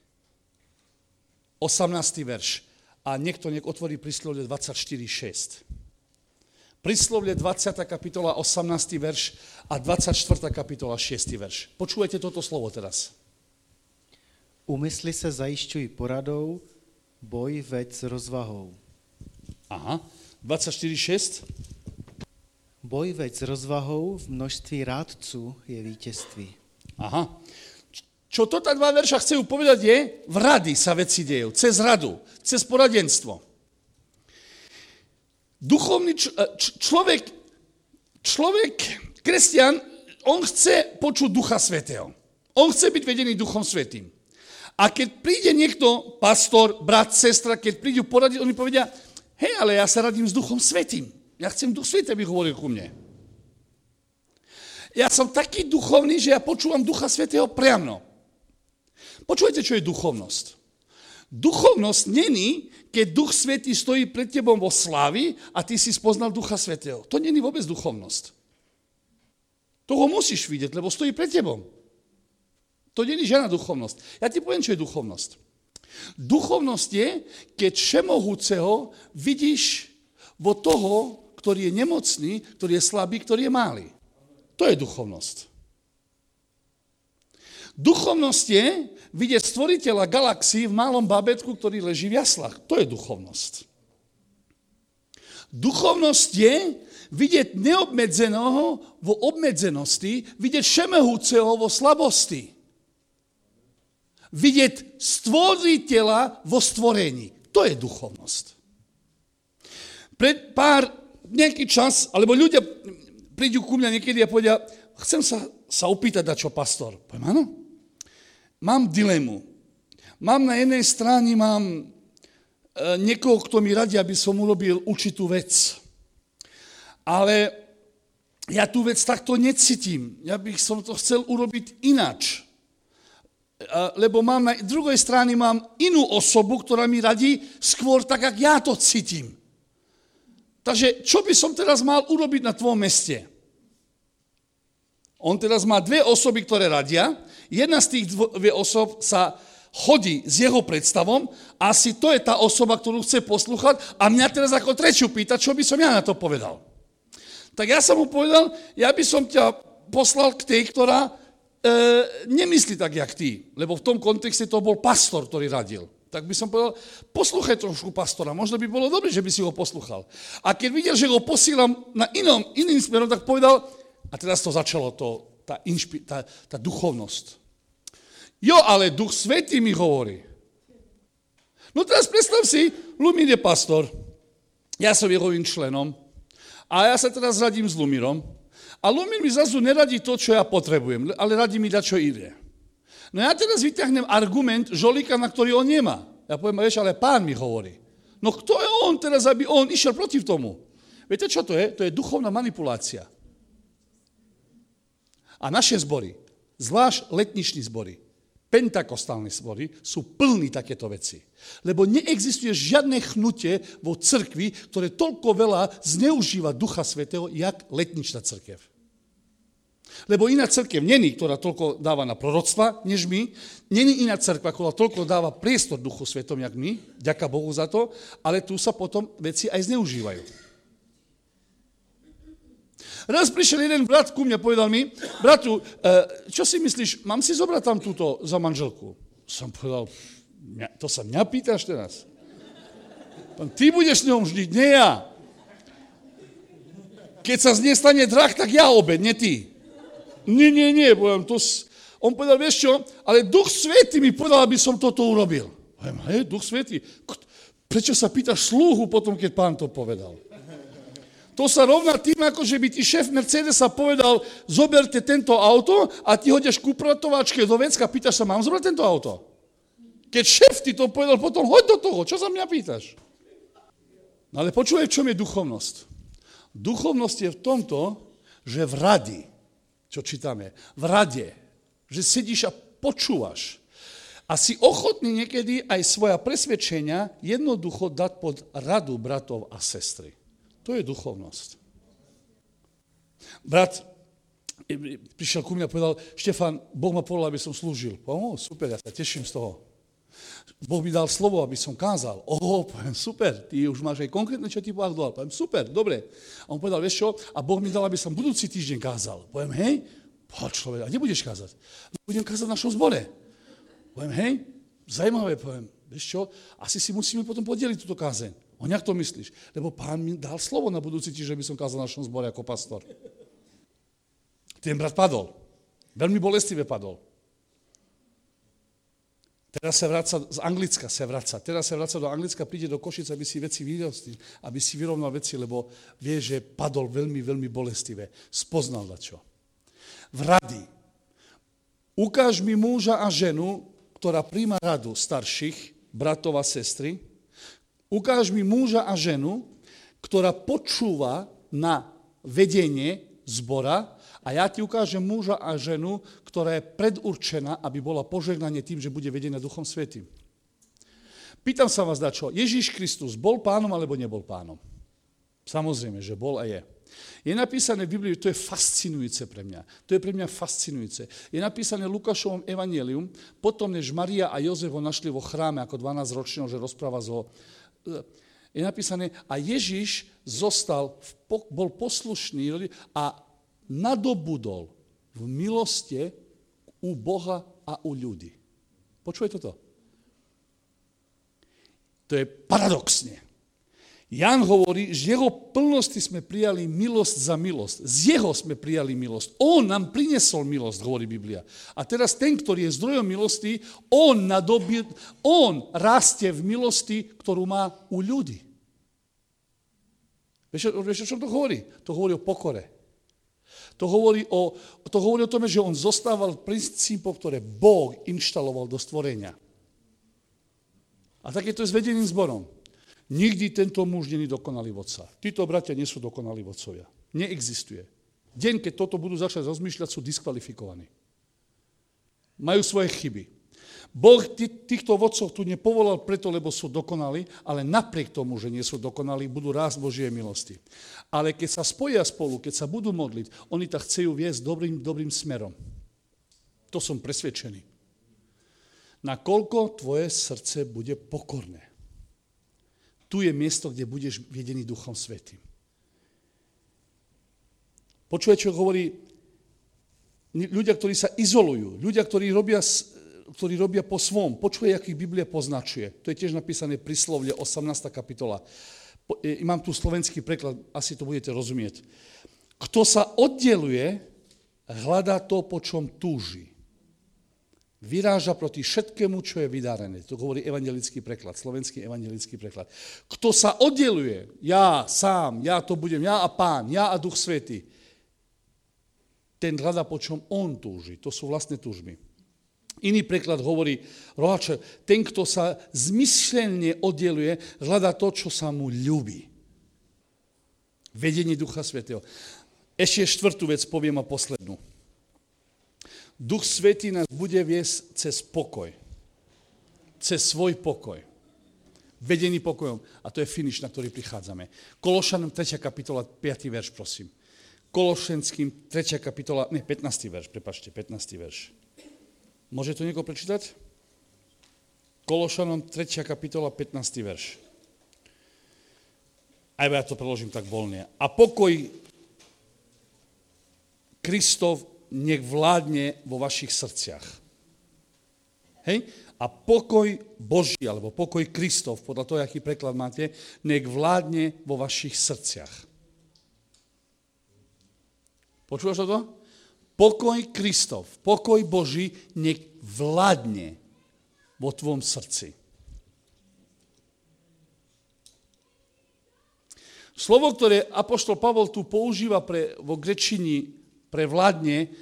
18. verš. A nech otvorí príslovie 24.6. Príslovie 20. kapitola, 18. verš a 24. kapitola, 6. verš. Počúvajte toto slovo teraz. Úmysly se zajišťují poradou, Boj veď s rozvahou. Aha, 24:6. Boj veď s rozvahou v množství rádcu je víťazství. Aha. Čo to tá dva verša chcú povedať je, v rady sa veci dejú, cez radu, cez poradenstvo. Duchovný človek, kresťan, on chce počuť Ducha Svätého. On chce byť vedený Duchom Svätým. A keď príde niekto, pastor, brat, sestra, keď prídu poradiť, oni povedia, hej, ale ja sa radím s Duchom Svätým. Ja chcem Duch Svätý, aby hovoril ku mne. Ja som taký duchovný, že ja počúvam Ducha Svätého priamo. Počúvajte, čo je duchovnosť. Duchovnosť není, keď Duch Svätý stojí pred tebou vo slávi a ty si spoznal Ducha Svätého. To není vôbec duchovnosť. Toho musíš vidieť, lebo stojí pred tebou. To není žiadna duchovnosť. Ja ti poviem, čo je duchovnosť. Duchovnosť je, keď všemohúceho vidíš vo toho, ktorý je nemocný, ktorý je slabý, ktorý je malý. To je duchovnosť. Duchovnosť je vidieť stvoriteľa galaxií v malom babetku, ktorý leží v jaslách. To je duchovnosť. Duchovnosť je vidieť neobmedzeného vo obmedzenosti, vidieť všemohúceho vo slabosti. Vidieť stvoriteľa vo stvorení. To je duchovnosť. Pred nejaký čas, alebo ľudia prídu ku mňa niekedy a povedia, chcem sa opýtať na čo, pastor. Poviem, áno. Mám dilemu. Mám na jednej strane, niekoho, kto mi radí, aby som urobil určitú vec. Ale ja tú vec takto necítim. Ja bych som to chcel urobiť ináč. Lebo na druhej strane mám inú osobu, ktorá mi radí skôr tak, jak ja to cítim. Takže čo by som teraz mal urobiť na tvojom meste? On teraz má dve osoby, ktoré radia. Jedna z tých dve osob sa chodí s jeho predstavom a asi to je tá osoba, ktorú chce poslúchať a mňa teraz ako tretiu pýta, čo by som ja na to povedal. Tak ja som mu povedal, ja by som ťa poslal k tej, ktorá nemyslí tak, jak ty. Lebo v tom kontexte to bol pastor, ktorý radil. Tak by som povedal, poslúchaj trošku pastora, možno by bolo dobre, že by si ho poslúchal. A keď videl, že ho posílam na iným smerom, tak povedal, a teraz to začalo, tá duchovnosť. Jo, ale Duch Svätý mi hovorí. No teraz predstav si, Lumír je pastor, ja som jehovým členom a ja sa teraz radím s Lumírom a Lumír mi zrazu neradí to, čo ja potrebujem, ale radí mi dať, čo ide. No ja teraz vyťahnem argument žolíka, na ktorý on nemá. Ja poviem, vieš, ale Pán mi hovorí. No kto je on teraz, aby on išiel proti tomu? Viete, čo to je? To je duchovná manipulácia. A naše zbory, zvlášť letniční zbory, pentakostálne zbory, sú plní takéto veci. Lebo neexistuje žiadne chnutie vo cirkvi, ktoré toľko veľa zneužíva Ducha Svätého, jak letničná cirkev. Lebo iná cirkev není, ktorá toľko dáva na proroctva, než my, není iná cirkev, ktorá toľko dáva priestor Duchu Svätom, jak my, ďaká Bohu za to, ale tu sa potom veci aj zneužívajú. Raz prišiel jeden brat ku mne a povedal mi, bratu, čo si myslíš, mám si zobrať tam túto za manželku? Som povedal, to sa mňa pýtaš teraz? Ty budeš s ňou žiť, nie ja. Keď sa z nej stane drak, tak ja obed, nie ty. Nie, poviem, on povedal, vieš čo, ale Duch Svätý mi povedal, aby som toto urobil. Poviem, hej, Duch Svätý, prečo sa pýtaš slúhu potom, keď Pán to povedal? To sa rovná tým, ako že by ti šéf Mercedesa povedal, zoberte tento auto a ty hodíš ku pratovačke do vecka a pýtaš sa, mám zobrať tento auto? Keď šéf ti to povedal, potom hoď do toho, čo sa mňa pýtaš? No ale počúvaj, v čom je duchovnosť. Duchovnosť je v tomto, že v radi, čo čítame, v rade, že sedíš a počúvaš a si ochotný niekedy aj svoja presvedčenia jednoducho dať pod radu bratov a sestry. To je duchovnosť. Brat prišiel ku mne a povedal, Štefan, Boh ma povedal, aby som slúžil. Super, ja sa teším z toho. Boh mi dal slovo, aby som kázal. Poviem, super, ty už máš aj konkrétne, čo ti Boh dal. Poviem, super, dobre. A on povedal, vieš čo, a Boh mi dal, aby som budúci týždeň kázal. Poviem, hej, človek, a kde budeš kázať? Budem kázať v našom zbore. Poviem, hej, zajímavé, poviem, Vieš čo? Asi si musíme potom podeliť túto kázeň. O nejak to myslíš? Lebo Pán mi dal slovo na budúci týždeň, že by som kázal v našom zbore ako pastor. Ten brat padol. Veľmi bolestivé padol. Teraz sa vraca z Anglicka, Teraz sa vraca do Anglicka, príde do Košic, aby si veci vyrostil, aby si vyrovnal veci, lebo vie, že padol veľmi, veľmi bolestivé. Spoznal dačo. V rady. Ukáž mi muža a ženu, ktorá príjma radu starších, bratov a sestry. Ukáž mi muža a ženu, ktorá počúva na vedenie zbora, a ja ti ukážem muža a ženu, ktorá je predurčená, aby bola požehnanie tým, že bude vedená Duchom Svätým. Pýtam sa vás, dačo, Ježíš Kristus bol pánom alebo nebol pánom? Samozrejme, že bol a je. Je napísané v Biblii, to je fascinujúce pre mňa. To je pre mňa fascinujúce. Je napísané v Lukášovom evanjelium, potom než Maria a Jozef ho našli vo chráme ako 12-ročného, že rozpráva je napísané, a Ježíš bol poslušný a nadobudol v milosti u Boha a u ľudí. Počuje toto? To je paradoxne. Jan hovorí, že jeho plnosti sme prijali milosť za milosť. Z jeho sme prijali milosť. On nám priniesol milosť, hovorí Biblia. A teraz ten, ktorý je zdrojom milosti, on rastie v milosti, ktorú má u ľudí. Vieš, o čom to hovorí? To hovorí o pokore. To hovorí o tom, že on zostával princípov, ktoré Boh inštaloval do stvorenia. A tak je to s vedeným zborom. Nikdy tento muž není dokonalý vodca. Títo bratia nie sú dokonalí vodcovia. Neexistuje. Deň, keď toto budú začať rozmýšľať, sú diskvalifikovaní. Majú svoje chyby. Boh týchto vodcov tu nepovolal preto, lebo sú dokonalí, ale napriek tomu, že nie sú dokonalí, budú rásť Božie milosti. Ale keď sa spoja spolu, keď sa budú modliť, oni tak chcú viesť dobrým smerom. To som presvedčený. Nakoľko tvoje srdce bude pokorné. Tu je miesto, kde budeš vedený Duchom Svätým. Počuje, čo hovorí ľudia, ktorí sa izolujú, ľudia, ktorí robia po svom. Počuje, aký Biblia poznačuje. To je tiež napísané pri Slovle, 18. kapitola. Mám tu slovenský preklad, asi to budete rozumieť. Kto sa oddeluje, hľadá to, po čom túži. Vyráža proti všetkému, čo je vydarené. To hovorí evangelický preklad, slovenský evangelický preklad. Kto sa oddeluje, ja sám, ja to budem, ja a Pán, ja a Duch Svätý, ten hľadá, po čom on túži. To sú vlastné túžby. Iný preklad hovorí, roháče, ten, kto sa zmyselne oddeluje, hľadá to, čo sa mu ľúbi. Vedenie Ducha Svätého. Ešte štvrtú vec poviem a poslednú. Duch Svätý nás bude viesť cez pokoj. Cez svoj pokoj. Vedený pokojom. A to je finish, na ktorý prichádzame. Kološanom 3. kapitola, 5. verš, prosím. Kološenským 3. kapitola, 15. verš, prepáčte, 15. verš. Môže to niekto prečítať? Kološanom 3. kapitola, 15. verš. Aj ja to preložím tak voľne. A pokoj Kristov nech vládne vo vašich srdciach. Hej? A pokoj Boží, alebo pokoj Kristov, podľa toho, aký preklad máte, nech vládne vo vašich srdciach. Počúvaš to? Pokoj Kristov, pokoj Boží, nech vládne vo tvojom srdci. Slovo, ktoré apoštol Pavol tu používa vo grečini pre vládne,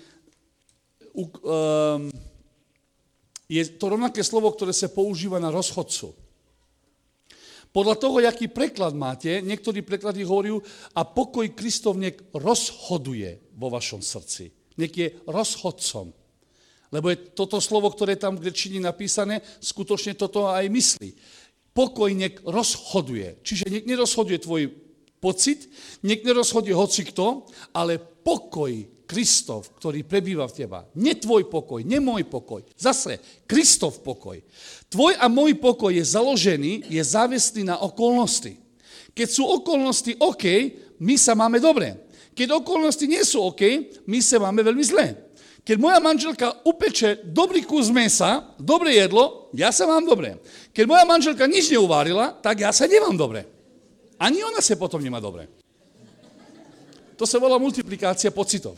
je to rovnaké slovo, ktoré sa používa na rozchodcu. Podľa toho, aký preklad máte, niektorí preklady hovorí, a pokoj Kristov nech rozhoduje vo vašom srdci. Nech je rozhodcom. Lebo je toto slovo, ktoré je tam v grečini napísané, skutočne toto aj myslí. Pokoj nech rozhoduje. Čiže nech nerozhoduje tvoj pocit, nech nerozhoduje hocikto, ale pokoj Kristov, ktorý prebýva v teba. Nie tvoj pokoj, nie môj pokoj. Zase, Kristov pokoj. Tvoj a môj pokoj je založený, je závislý na okolnosti. Keď sú okolnosti OK, my sa máme dobre. Keď okolnosti nie sú OK, my sa máme veľmi zle. Keď moja manželka upeče dobrý kus mesa, dobré jedlo, ja sa mám dobre. Keď moja manželka nič neuvárila, tak ja sa nemám dobre. Ani ona sa potom nemá dobre. To sa volá multiplikácia pocitov.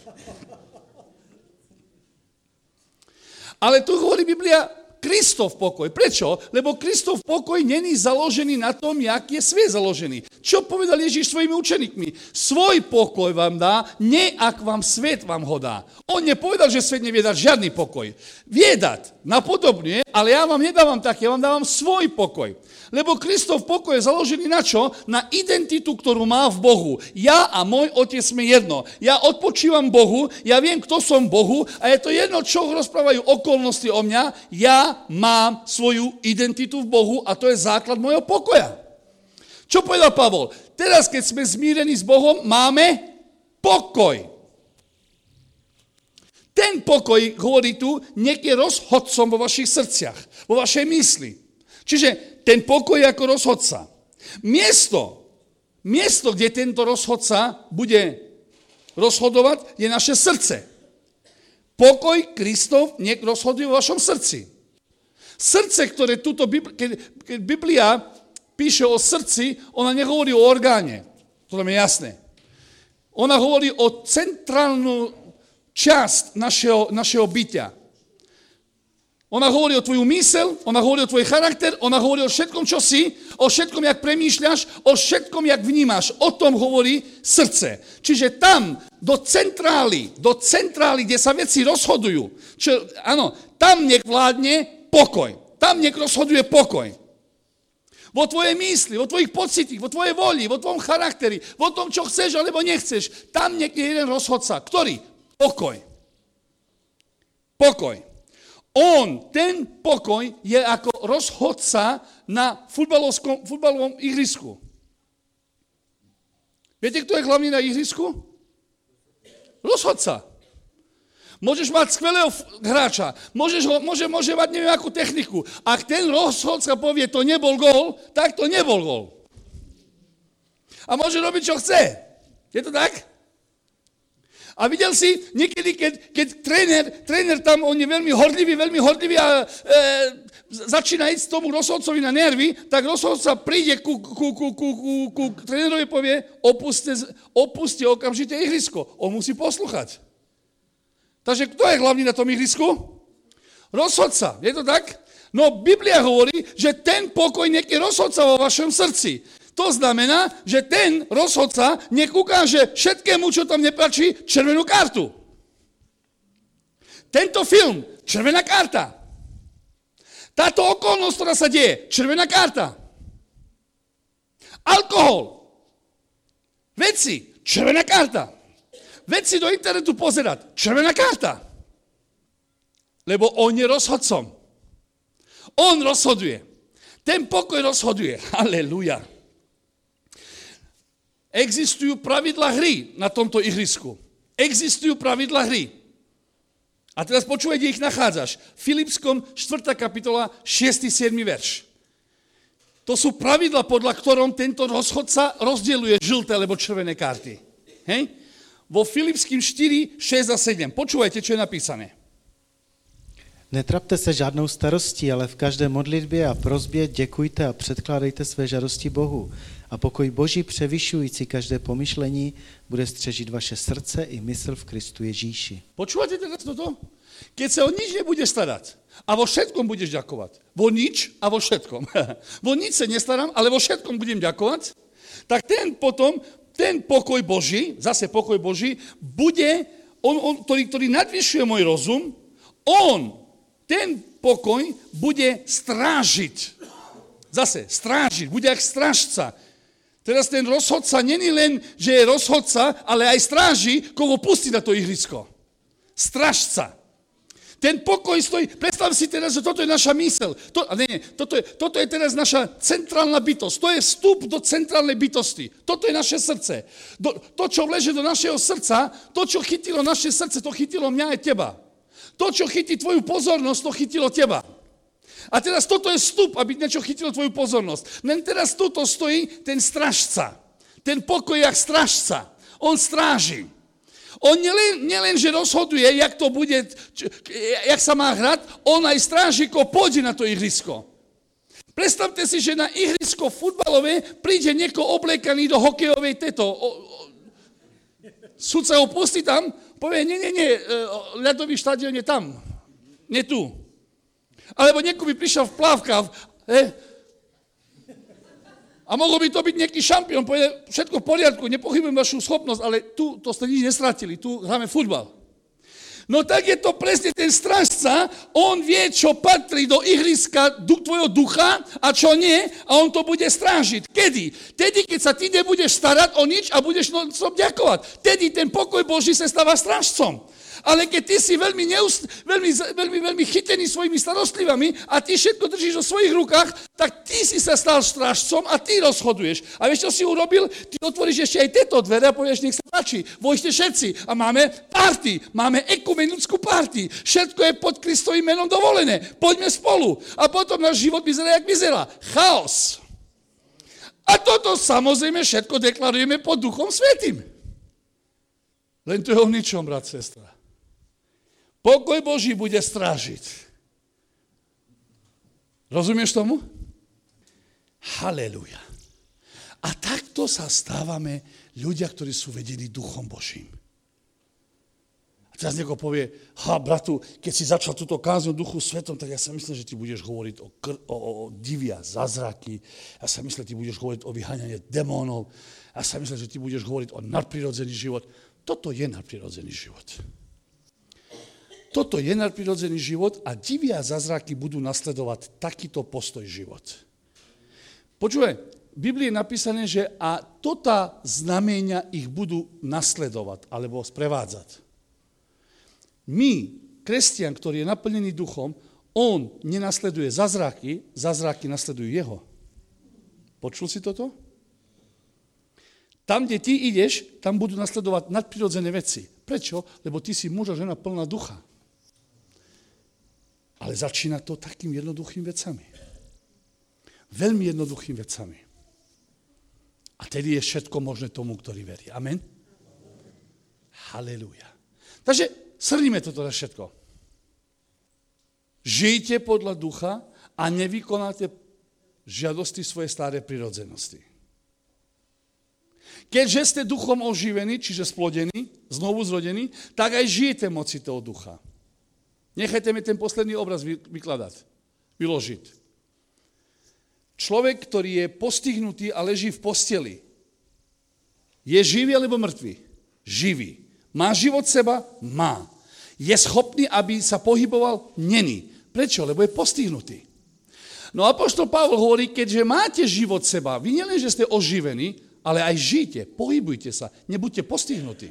Ale tu hovorí Biblia Kristov pokoj. Prečo? Lebo Kristov pokoj není založený na tom, jak je svet založený. Čo povedal Ježiš svojimi učeníkmi? Svoj pokoj vám dá, nie ak vám svet vám ho dá. On nepovedal, že svet nevie dať žiadny pokoj. Vie dať, napodobne, ale ja vám nedávam tak, ja vám dávam svoj pokoj. Lebo Kristov pokoj je založený na čo? Na identitu, ktorú má v Bohu. Ja a môj otec sme jedno. Ja odpočívam Bohu, ja viem, kto som Bohu a je to jedno, čo rozprávajú okolnosti o mňa. Ja mám svoju identitu v Bohu a to je základ môjho pokoja. Čo povedal Pavol? Teraz, keď sme zmírení s Bohom, máme pokoj. Ten pokoj, hovorí tu, nech je rozhodcom vo vašich srdciach, vo vašej mysli. Čiže ten pokoj je ako rozhodca. Miesto, kde tento rozhodca bude rozhodovať, je naše srdce. Pokoj Kristov nech rozhoduje vo vašom srdci. Srdce, ktoré keď Biblia píše o srdci, ona nehovorí o orgáne. To je jasné. Ona hovorí o centrálnu časť našeho bytia. Ona hovorí o tvoju mysel, ona hovorí o tvoj charakter, ona hovorí o všetkom, čo si, o všetkom, jak premýšľaš, o všetkom, jak vnímaš. O tom hovorí srdce. Čiže tam, do centrály, kde sa veci rozhodujú, tam nech vládne pokoj. Tam nech rozhoduje pokoj. Vo tvojej mysli, vo tvojich pocitoch, vo tvojej voli, vo tvojom charakteri, vo tom, čo chceš alebo nechceš. Tam nech je jeden rozhodca. Ktorý? Pokoj. Pokoj. Ten pokoj je ako rozhodca na futbalovom ihrisku. Viete, kto je hlavný na ihrisku? Rozhodca. Môžeš mať skvelého hráča, môže mať neviem akú techniku. Ak ten rozhodca povie, to nebol gól, tak to nebol gól. A môže robiť, čo chce. Je to tak? A videl si, niekedy, keď tréner tam, on je veľmi horlivý a začína ísť tomu rozhodcovi na nervy, tak rozhodca príde ku trénerovi povie, opuste okamžite ihrisko. On musí poslúchať. Takže kto je hlavný na tom ihrisku? Rozhodca. Je to tak? No Biblia hovorí, že ten pokoj nech je rozhodca vo vašom srdci. To znamená, že ten rozhodca nech ukáže všetkému, čo tam nepáči, červenú kartu. Tento film, červená karta. Táto okolnosť, ktorá sa deje, červená karta. Alkohol. Veci, červená karta. Veci do internetu pozerať, červená karta. Lebo on je rozhodcom. On rozhoduje. Ten pokoj rozhoduje. Halelúja. Existujú pravidlá hry na tomto ihrisku. Existujú pravidlá hry. A teraz počúvaj, kde ich nachádzaš. Filipskom 4. kapitola 6. 7. verš. To sú pravidlá, podľa ktorom tento rozhodca rozdeľuje žlté alebo červené karty. Hej? Vo Filipským 4, 6 a 7. Počúvajte, čo je napísané. Netrapte se žádnou starostí, ale v každé modlitbě a prosbě děkujte a předkládejte své žádosti Bohu. A pokoj Boží převyšující každé pomyšlení bude střežit vaše srdce i mysl v Kristu Ježíši. Počúvate teraz toto? Keď sa o nič nebudeš starať a vo všetkom budeš ďakovať. Vo nič a vo všetkom. Vo nič sa nestaram, ale vo všetkom budem ďakovať. Tak ten pokoj Boží, zase pokoj Boží, bude, ktorý nadvyšuje môj rozum, ten pokoj bude strážiť. Zase, strážiť, bude jak strážca. Teraz ten rozhodca není len, že je rozhodca, ale aj stráži, koho pustí na to ihrisko. Strážca. Ten pokoj stojí, predstav si teraz, že toto je naša mysel. Toto je teraz naša centrálna bytosť. To je vstup do centrálnej bytosti. Toto je naše srdce. To, čo vleže do našeho srdca, to, čo chytilo naše srdce, to chytilo mňa aj teba. To, čo chytí tvoju pozornosť, to chytilo teba. A teraz toto je vstup, aby niečo chytilo tvoju pozornosť. Len teraz tuto stojí ten strážca. Ten pokoj jak strážca. On stráži. On nielen, že rozhoduje, jak to bude, jak sa má hrať, on aj stráži, ko pôjde na to ihrisko. Predstavte si, že na ihrisko futbalové príde niekto oblekaný do hokejovej sudca ho pustí tam, povie, nie, ľadový štadión je tam, nie tu. Alebo niekto by prišiel v plávkach, a mohol by to byť nejaký šampión, povede, všetko v poriadku, nepochybujem vašu schopnosť, ale tu to ste nič nestratili, tu hráme futbal. No tak je to presne ten strážca, on vie, čo patrí do ihriska tvojho ducha a čo nie, a on to bude strážiť. Kedy? Tedy, keď sa ty nebudeš starať o nič a budeš som ďakovať. Tedy ten pokoj Boží sa stáva strážcom. Ale keď ty si veľmi chytený svojimi starostlivami a ty všetko držíš vo svojich rukách, tak ty si sa stal strážcom a ty rozhoduješ. A vieš, čo si urobil? Ty otvoríš ešte aj tieto dvere a povieš, nech sa páči, vojšte všetci. A máme party, máme ekumenickú party. Všetko je pod Kristovým menom dovolené. Poďme spolu. A potom náš život vyzerá, jak vyzerá. Chaos. A toto samozrejme všetko deklarujeme pod Duchom Svätým. Len to je o ničom, brat, sestra. Pokoj Boží bude strážiť. Rozumieš tomu? Halelúja. A takto sa stávame ľudia, ktorí sú vedení Duchom Božím. A teraz niekto povie, bratu, keď si začal túto kázňu Duchu Svetom, tak ja sa myslím, že ty budeš hovoriť o divia, zázraky. Ja sa myslím, že ty budeš hovoriť o vyháňanie démonov. Ja sa myslím, že ty budeš hovoriť o nadprirodzený život. Toto je nadprirodzený život. Toto je nadprirodzený život a divia zázraky budú nasledovať takýto postoj život. Počúvaj, v Biblii je napísané, že a toto znamenia ich budú nasledovať alebo sprevádzať. My, kresťan, ktorý je naplnený duchom, on nenasleduje zázraky nasledujú jeho. Počul si toto? Tam, kde ty ideš, tam budú nasledovať nadprirodzené veci. Prečo? Lebo ty si muž a žena plná ducha. Ale začína to takým jednoduchým vecami. Veľmi jednoduchým vecami. A tedy je všetko možné tomu, ktorý verí. Amen? Halelúja. Takže shrníme toto na všetko. Žijte podľa ducha a nevykonáte žiadosti svojej staré prirodzenosti. Keďže ste duchom oživení, čiže splodení, znovu zrodení, tak aj žijete moci toho ducha. Nechajte mi ten posledný obraz vyložiť. Človek, ktorý je postihnutý a leží v posteli, je živý alebo mŕtvý? Živý. Má život seba? Má. Je schopný, aby sa pohyboval? Není. Prečo? Lebo je postihnutý. No apoštol Pavol hovorí, keďže máte život seba, vy nielen, že ste oživení, ale aj žijte, pohybujte sa, nebuďte postihnutí.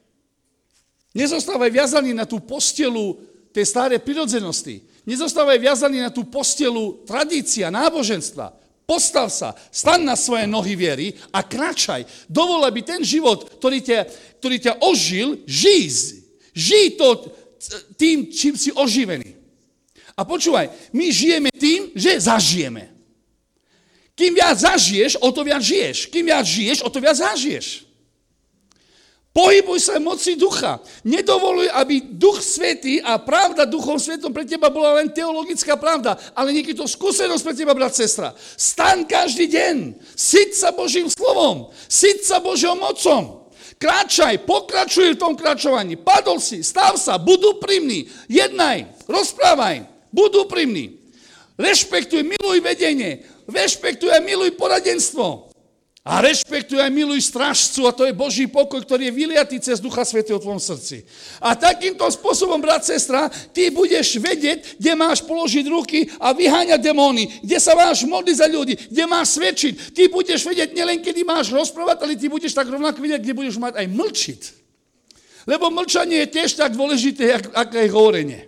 Nezostávaj viazaný na tú postelu tej staré prirodzenosti. Nezostávaj viazaný na tú postelu tradícia, náboženstva. Postav sa, staň na svoje nohy viery a kráčaj. Dovol, aby ten život, ktorý ťa ožil, žij to tým, čím si oživený. A počúvaj, my žijeme tým, že zažijeme. Kým viac zažiješ, o to viac žiješ. Kým viac žiješ, o to viac zažiješ. Pohybuj sa v moci ducha. Nedovoluj, aby Duch Svätý a pravda Duchom Svätom pre teba bola len teologická pravda, ale niekedy to skúsenosť pre teba, brat, sestra. Staň každý deň. Syť sa Božím slovom. Syť sa Božou mocom. Kráčaj, pokračuj v tom kráčovaní. Padol si, stav sa, buď úprimný. Jednaj, rozprávaj, buď úprimný. Rešpektuj, miluj vedenie. Rešpektuj a miluj poradenstvo. A rešpektuj a miluj strážcu, a to je Boží pokoj, ktorý je vyliatý cez Ducha Svätého v tvojom srdci. A takýmto spôsobom, brat, sestra, ty budeš vedieť, kde máš položiť ruky a vyháňať démony, kde sa máš modliť za ľudí, kde máš svedčiť. Ty budeš vedieť nielen, kedy máš rozprávať, ale ty budeš tak rovnako vedieť, kde budeš mať aj mlčiť. Lebo mlčanie je tiež tak dôležité, ako aj hovorenie.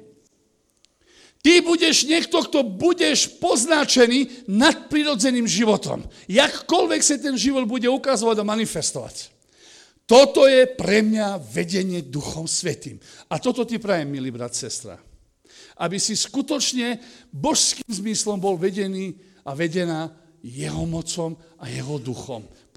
Ty budeš niekto, kto budeš poznačený nadprirodzeným životom. Jakkoľvek sa ten život bude ukazovať a manifestovať. Toto je pre mňa vedenie Duchom Svätým. A toto ti prajem, milý brat, sestra. Aby si skutočne božským zmyslom bol vedený a vedená jeho mocom a jeho duchom.